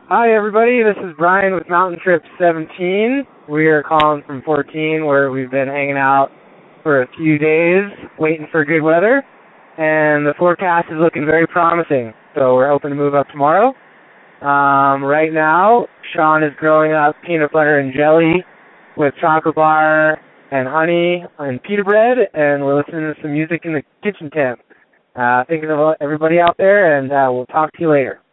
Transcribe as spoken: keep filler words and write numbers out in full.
Hi, everybody. This is Brian with Mountain Trip seventeen. We are calling from fourteen, where we've been hanging out for a few days, waiting for good weather, and the forecast is looking very promising. So we're hoping to move up tomorrow. Um, right now, Sean is growing up peanut butter and jelly with chocolate bar and honey and pita bread, and we're listening to some music in the kitchen tent. Uh, thinking of everybody out there, and uh, we'll talk to you later.